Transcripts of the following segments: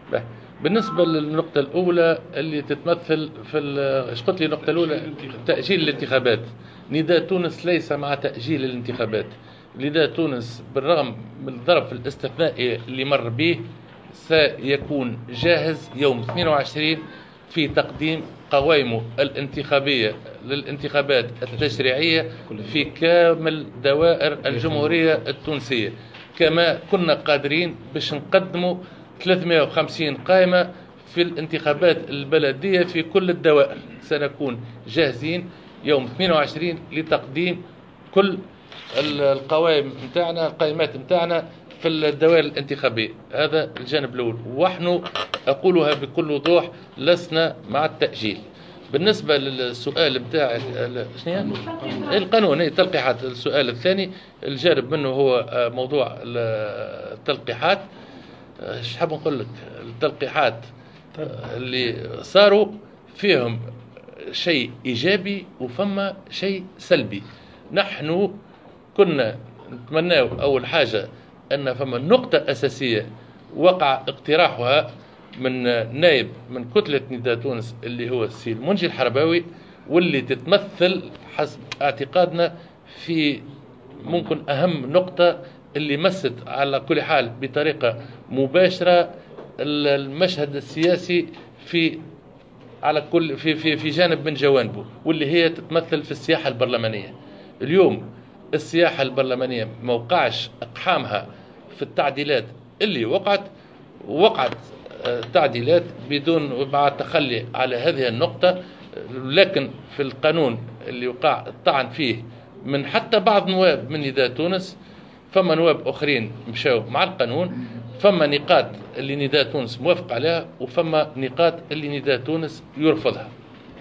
به. بالنسبة للنقطة الأولى اللي تتمثل في ايش قلت لي النقطة الأولى؟ تأجيل الانتخابات. نداء تونس ليس مع تأجيل الانتخابات. نداء تونس بالرغم من الظرف الاستثنائي اللي مر به سيكون جاهز يوم 22 في تقديم قوائمه الانتخابية للانتخابات التشريعية في كامل دوائر الجمهورية التونسية، كما كنا قادرين باش نقدموا 350 قائمة في الانتخابات البلدية في كل الدوائر. سنكون جاهزين يوم 22 لتقديم كل القوائم متاعنا، القائمات متاعنا في الدوائر الانتخابية. هذا الجانب الأول، ونحن أقولها بكل وضوح لسنا مع التأجيل. بالنسبة للسؤال بتاع القانون تلقيحات، السؤال الثاني الجانب منه هو موضوع التلقيحات. ايش حاب نقول لك؟ التلقيحات اللي صاروا فيهم شيء إيجابي وفما شيء سلبي. نحن كنا نتمنى أول حاجة أن فما نقطة أساسية وقع اقتراحها من نائب من كتلة نداء تونس اللي هو السي المنجي الحرباوي، واللي تتمثل حسب اعتقادنا في ممكن أهم نقطة اللي مست على كل حال بطريقة مباشرة المشهد السياسي في على كل في جانب من جوانبه، واللي هي تتمثل في السياحة البرلمانية. اليوم السياحة البرلمانية موقعش أقحامها في التعديلات اللي وقعت تعديلات بدون مع التخلي على هذه النقطة، لكن في القانون اللي وقع الطعن فيه من حتى بعض نواب من نداء تونس، فما نواب أخرين مشاو مع القانون. فما نقاط اللي نداء تونس موافق عليها وفما نقاط اللي نداء تونس يرفضها.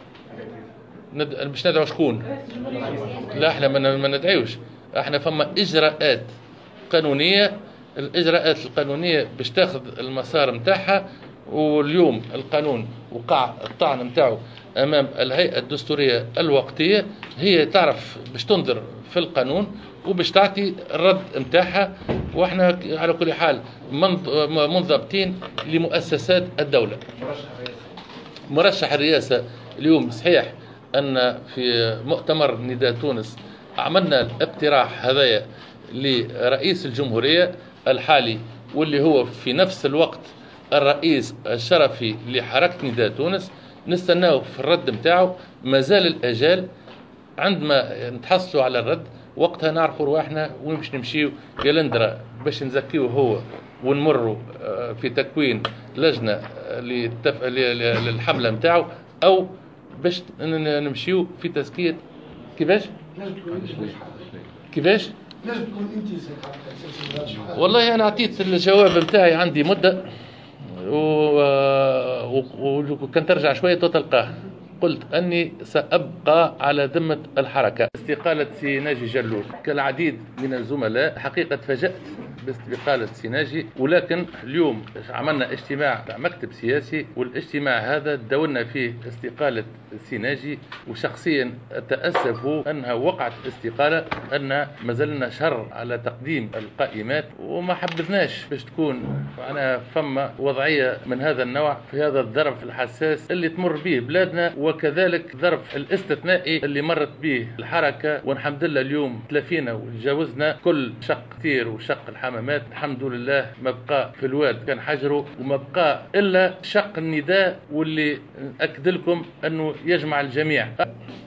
مش ندعو شكون؟ لا احنا ما ندعيوش، احنا فما إجراءات قانونية. الإجراءات القانونية باش تاخذ المسار متاعها، واليوم القانون وقع الطعن متاعه أمام الهيئة الدستورية الوقتية، هي تعرف باش تنظر في القانون وباش تعطي الرد متاعها. واحنا على كل حال منضبطين لمؤسسات الدولة. مرشح الرئاسة اليوم صحيح أن في مؤتمر نداء تونس عملنا الاقتراح هذايا لرئيس الجمهورية الحالي، واللي هو في نفس الوقت الرئيس الشرفي لحركة نداء تونس. نستناه في الرد متاعه، ما زال الأجال عندما نتحصلوا على الرد وقتها نعرفوا رواحنا وين باش نمشيو كالندرا باش نزكيوه هو ونمروا في تكوين لجنة للحملة متاعه، أو باش نمشيو في تزكية. كيفاش؟ لازم تكون انت والله انا اعطيت الجواب نتاعي، عندي مده وكان ترجع شويه تلقاه. قلت اني سابقى على ذمه الحركه. استقاله سي ناجي جلول كالعديد من الزملاء حقيقه تفاجات باستقالة سي ناجي، ولكن اليوم عملنا اجتماع مع مكتب سياسي، والاجتماع هذا دولنا فيه استقالة سي ناجي. وشخصيا أتأسف أنها وقعت استقالة، أن ما زلنا شهر على تقديم القائمات وما حبذناش باش تكون أنا فما وضعية من هذا النوع في هذا الظرف الحساس اللي تمر به بلادنا، وكذلك ظرف الاستثنائي اللي مرت به الحركة. والحمد لله اليوم تلافينا وتجاوزنا كل شق كثير وشق الحمامات. الحمد لله ما بقى في الواد كان حجره، وما بقى إلا شق النداء، واللي أكد لكم أنه يجمع الجميع.